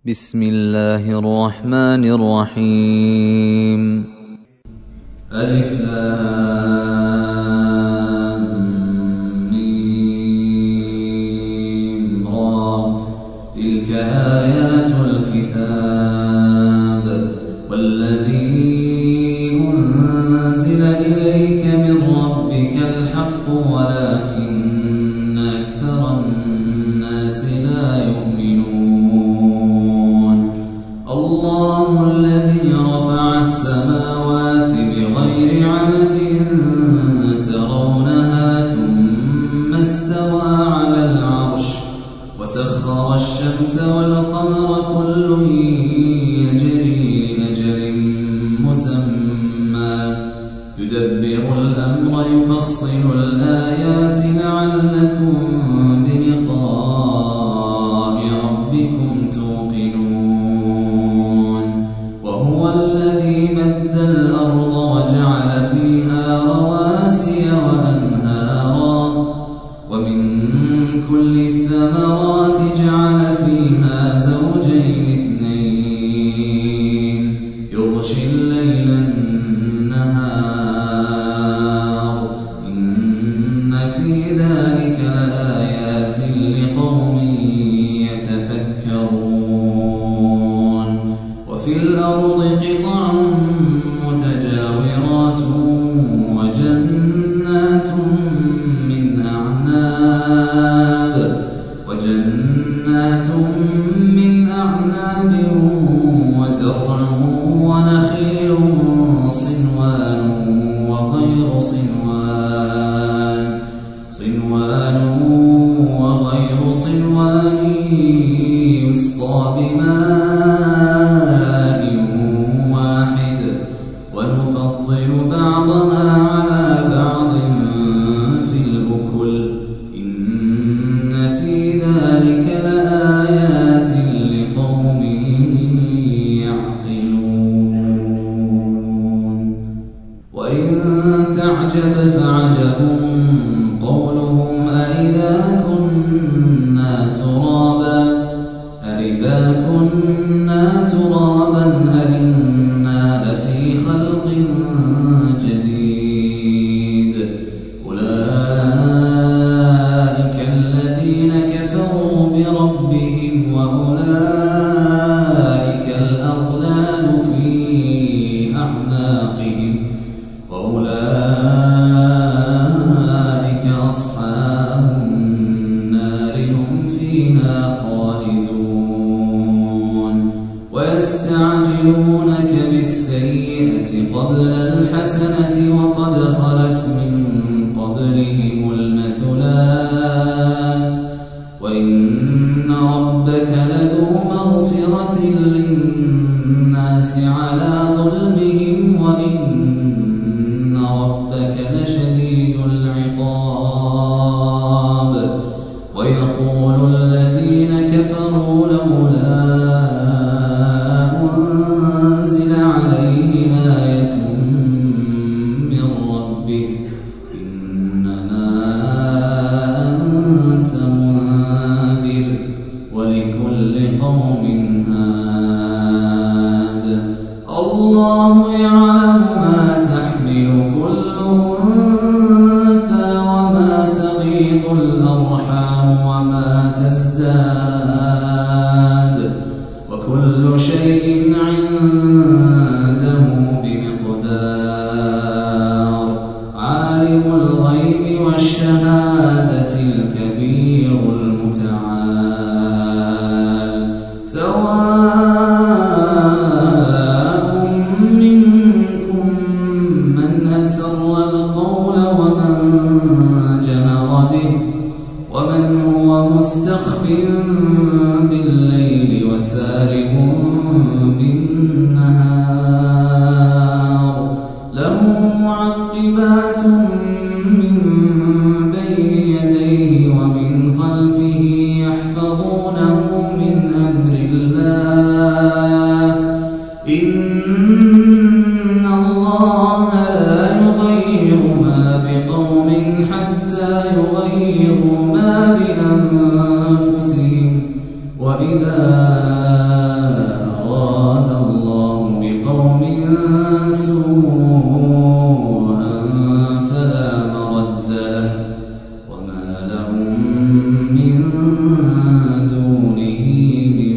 بسم الله الرحمن الرحيم. ألف لام ميم را. تلك آيات الكتاب والذي أنزل إليك من ربك الحق ولكن أكثر الناس لا يؤمنون. الله الذي رفع السماوات بغير عمد ترونها ثم استوى على العرش وسخر الشمس والقمر كل يجري لأجل مسمى يدبر الأمر يفصل الآيات لعلكم بلقاء ربكم توقنون. وهو الذي مد الأرض وجعل فيها رواسي وأنهارا ومن كل الثمرات جعل فيها زوجين اثنين يغشي الليل النهار إن في ذلك لآيات لقوم يتفكرون. وفي الأرض قطع متجاورات وجنات من أعناب وزرع ونخيل صنوان وغير صنوان يسقى بماء واحد ونفضل بعضها على بعض في الأكل إن في ذلك لآيات لقوم يعقلون. وإن تعجب فعجب قولهم أإذا كنا ترابا أإنا لفي خلق جديد. أولئك الذين كفروا بربهم وأولئك الأغلال في أعناقهم وأولئك أصحاب النار هم فيها خالدون. ويستعجلونك بالسيئة قبل الحسنة وقد خلت من قبلهم المثلات وإن ربك لذو مغفرة للناس على ظلمهم وإن ربك لشديد العقاب. ويقول الذين كفروا لولا أنزل عليه آية من ربه إنما أنت منذر ولكل قوم هاد. الله يعلم ما تحمل كل أنثى وما تغيض الأرحام وما تزداد وكل شيء عنده بمقدار. عالم الغيب والشهادة الكبير المتعال. سواء منكم من أسر القول ومن جهر به ومن هو مستخف بالليل وسارب بالنهار. له معقبات من بين يديه ومن خلفه يحفظونه من أمر الله. إن الله لا يغير ما بقوم حتى يغيروا ما بأنفسهم وإذا أراد الله بقوم سوءا فلا مرد له وما لهم من دونه من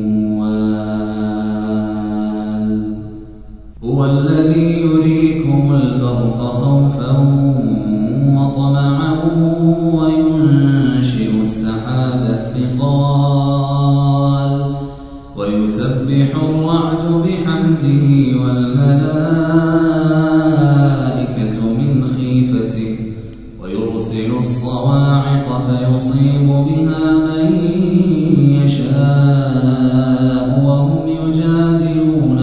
وال. هو الذي يريكم البرق خوفا وطمعا وينشئ السحاب الثقال ويسبح الرعد بحمده والملائكة من خيفته ويرسل الصواعق فيصيب بها من يشاء وهم يجادلون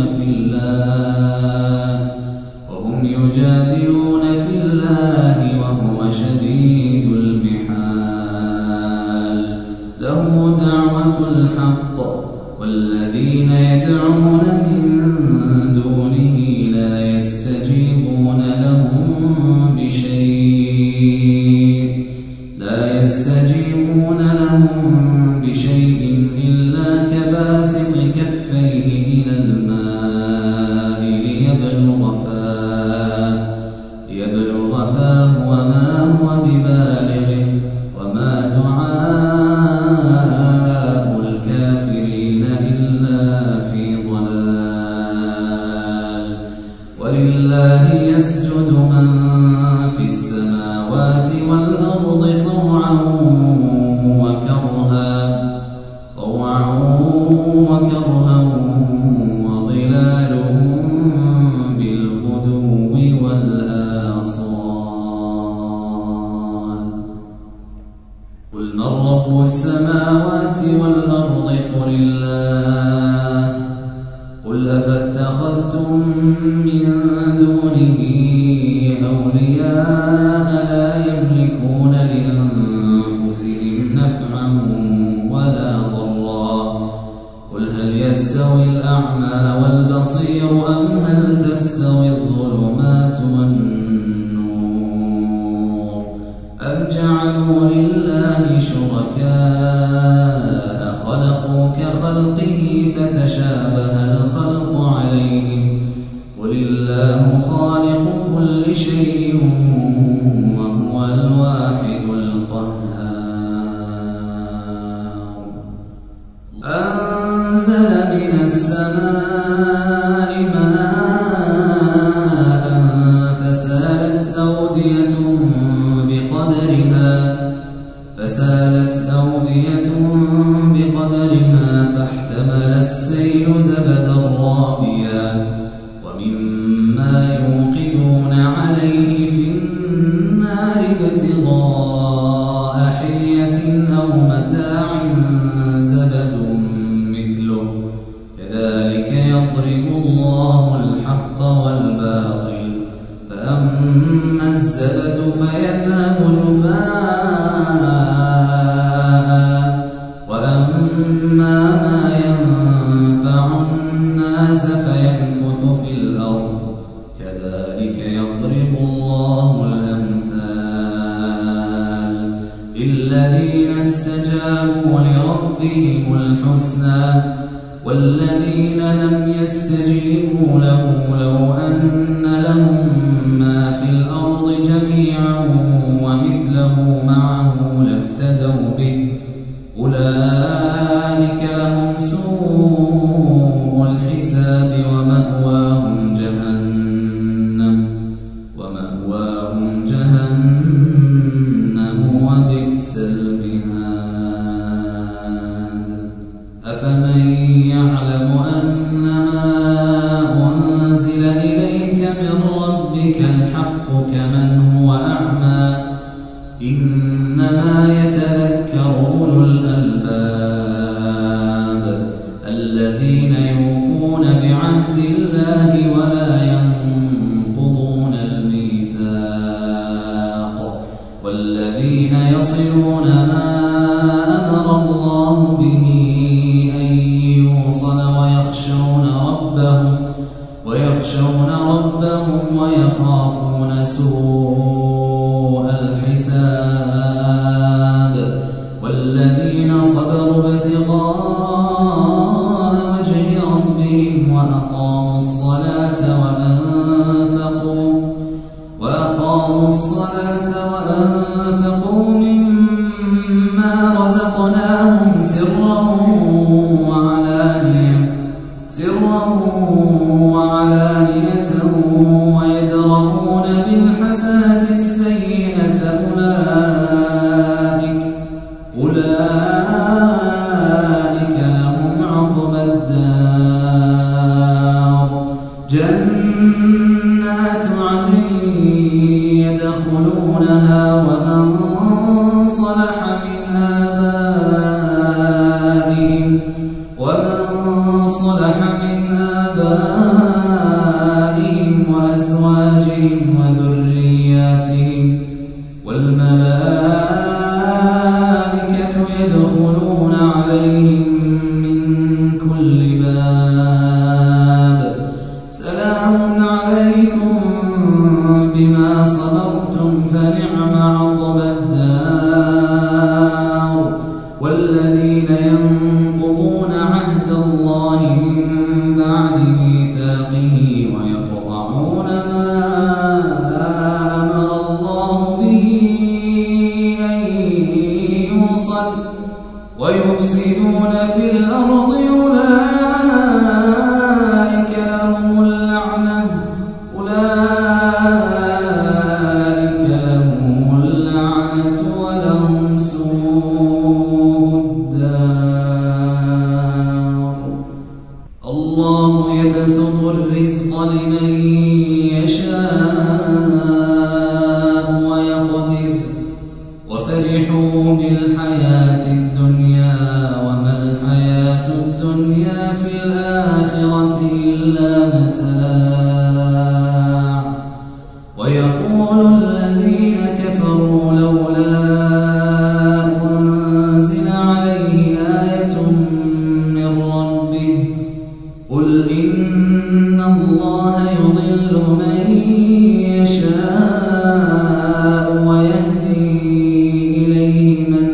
في الله وهو شديد المحال. له دعوة الحق والذين يدعون من دونه لا يستجيبون لهم بشيء إلا كباسط كفيه إلى الماء ليبلغ فاه وما هو ببالغه وما دعاء الكافرين إلا في ضلال. ولله يسجد من في السماوات والأرض طوعا وكرها وظلالهم بالغدو والآصال. قل من رب السماوات والأرض قل الله قل أفاتخذتم من دونه أولياء لا يملكون لأنفسهم نفعا ولا ضرا. قل هل يستوي الأعمى والبصير أم هل تستوي الظلمات والنور أم جعلوا لله شركاء خلقوا كخلقه فتشابه الخلق عليهم قل الله خالق كل شيء وهو الواحد القهار. أنزل من السماء ماء فسالت أودية بقدرها فاحتمل السيل زبدا رابيا ومما يوقدون عليه في النار ابتغاء حلية أو متاع زبد مثله كذلك يضرب الله الحق والباطل فأما الزبد فيذهب جفاء وأما ما ينفع الناس فيمكث في الأرض كذلك يضرب الله الأمثال. للذين استجابوا لربهم الحسنى والذين لم يستجيبوا له لو أن لهم ما في الأرض جميعا ومثله معه لافتدوا به أولئك لهم سوء الحساب ومأواهم جهنم وبئس المهاد. أفمن يعلم أنما أنزل إليك من ربك الحق كمن هو أعمى إنما يتذكر أولو الألباب الذين يوفون بعهد الله ولا ينقضون الميثاق والذين يصلون ما أمر الله به أن يوصل وعلانية ويدرؤون بالحسنة السيئة أولئك لهم عقبى الدار جنات عدن يدخلونها ومن صلح من آبائهم وأزواجهم وذرياتهم والملائكة يدخلون عليهم من كل باب سلام عليكم بما صبرتم فنعم عقبى الدار والذين ينقضون عهد الله من بعد ميثاقه ويقطعون ما أمر الله به أن يوصل ويفسدون في الأرض أولئك لهم اللعنة ولهم سوء الدار الله يبسط الرزق لمن يشاء ويقدر وفرحوا بالحياة الدنيا وما الحياة الدنيا في الآخرة إلا متاع ويقول الذين كفروا لولا أنزل عليه آية من ربه قل إن الله يضل من يشاء ويهدي إليه من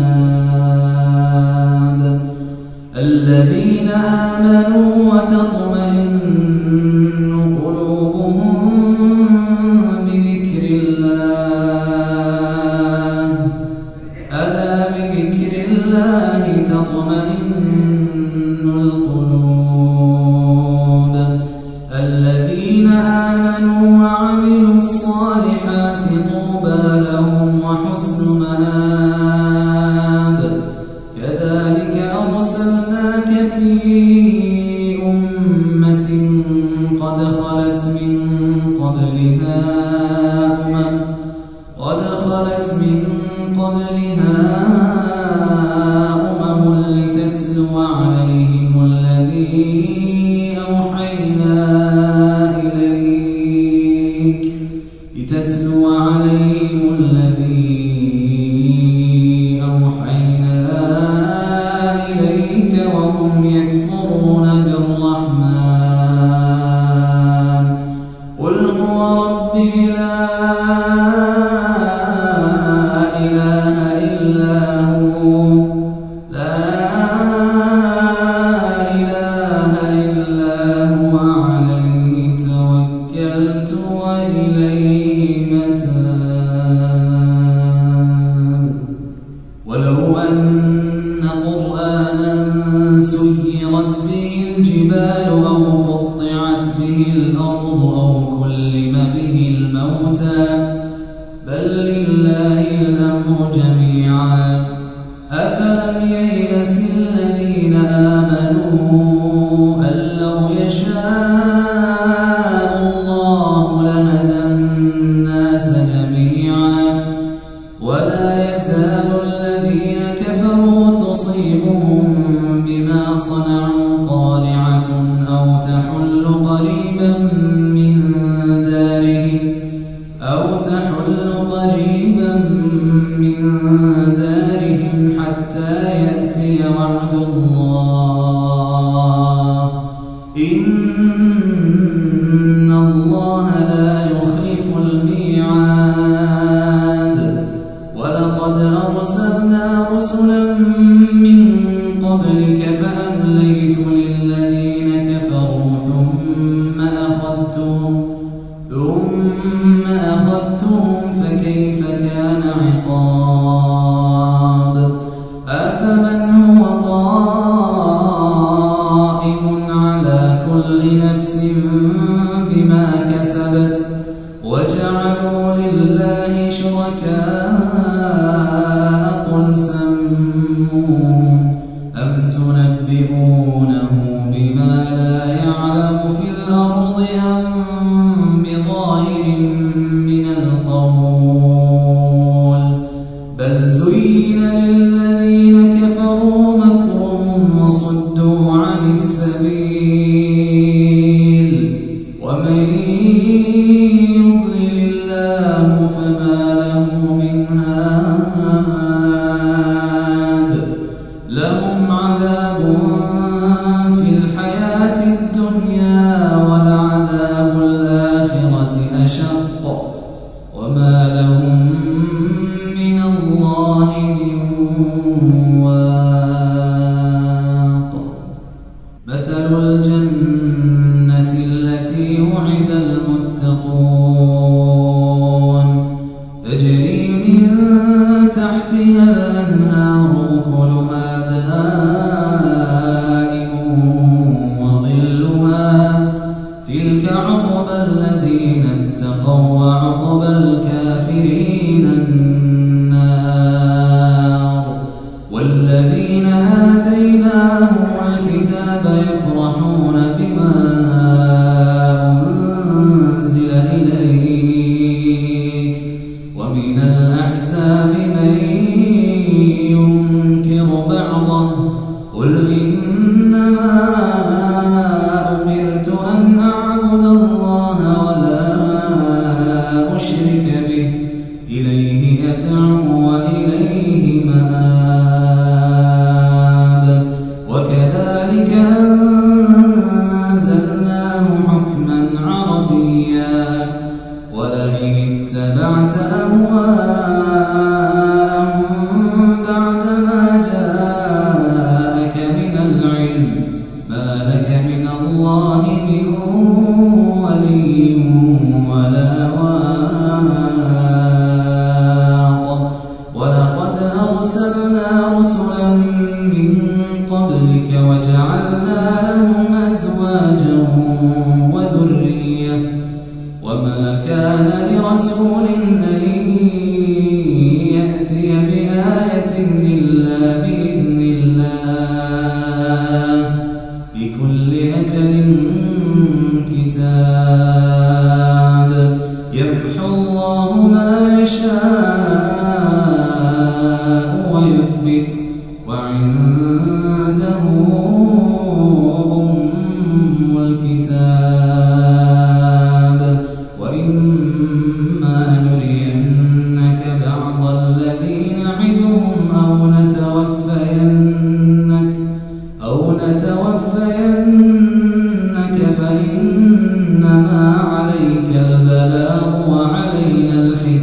أناب الذين آمنوا وتطمئن قلوبهم بذكر الله ألا بذكر الله تطمئن القلوب الذين آمنوا وعملوا الصالحات طوبى لهم وحسن مآب كذلك أرسلناك في أمة قد خلت من قبلها أمم لتتلو عليهم الذي أوحينا إليك وهم يكفرون بالرحمن قل هو ربي لا إله إلا هو عليه توكلت وإليه متاب ولو أن قرآنا سيرت به الجبال أو قطعت به الأرض أو كلم به الموتى بل لله الأمر جميعا أفلم ييأس الذين آمنوا أن لو يشاء الله لهدى الناس جميعا ولا يزال الذين كفروا تصيبهم بما صنعوا قارعة أو تحل قريبا من دارهم حتى يأتي وعد الله إن الله لا يخلف الميعاد ولقد أرسلنا رسلا من قبلك فأمليت للذين كفروا ثم أخذتهم فكيف كان عقاب أفمن هو أفتنبئونه بما لا يعلم في الأرض أم بظاهر من القول بل زين للذين كفروا مكرهم وصدوا عن السبيل ومن يضلل الله فما له من هاد لهم عذاب في الحياة الدنيا ولعذاب الآخرة أشق وما لهم من الله من واق مثل الجنة التي وعد المتقون تجري من تحتها الأنهار أكلها دائم وظلها تلك عقبى الذين اتقوا وعقبى الكافرين النار والذين آتيناهم الكتاب يفرحون بما أنزل إليك ومن الأحزاب من ينكر بعضه قل إنما أمرت أن أعبد الله ولا أشرك به إليه أدعو وإليه مآب وكذلك أنزلناه حكما عربيا ولئن اتبعت أهواءهم بعدما جاءك من العلم ما لك من الله من ولي ولا واق ولقد أرسلنا رسلا من قبلك وجعلنا لهم أزواجا وذرية وما كان لرسول أن يأتي بآية إلا بإذن الله لكل أجل كتاب يمحو الله ما يشاء ويثبت وعنده أم الكتاب وإما نرينك بعض الذي نعدهم أو نتوفينك فإنما عليك البلاغ وعلينا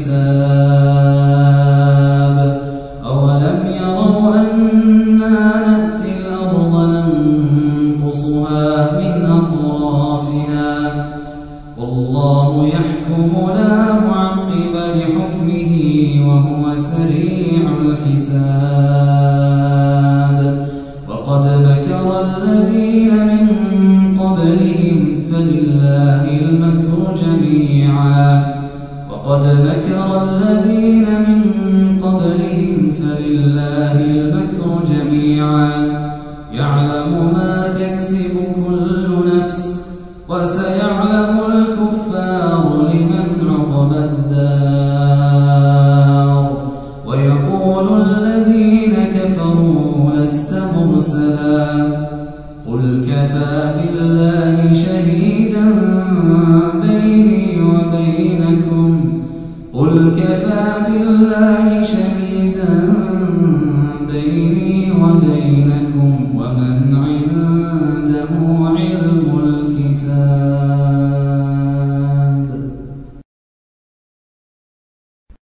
الحساب أولم يروا أنا نأتي الأرض ننقصها من أطرافها والله يحكم لا معقب لحكمه وهو سريع الحساب وقد مكر الذين من قبلهم فلله المكر جميعا يعلم ما تكسب كل نفس وسيعلم الكفار لمن عقبى الدار ويقول الذين كفروا لست مرسلا قل كفى بالله شهيدا بيني وبينكم قل كفى بالله شهيدا